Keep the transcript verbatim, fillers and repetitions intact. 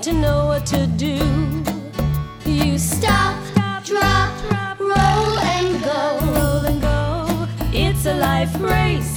to know what to do. You stop, drop, roll and go, roll and go. It's a life race.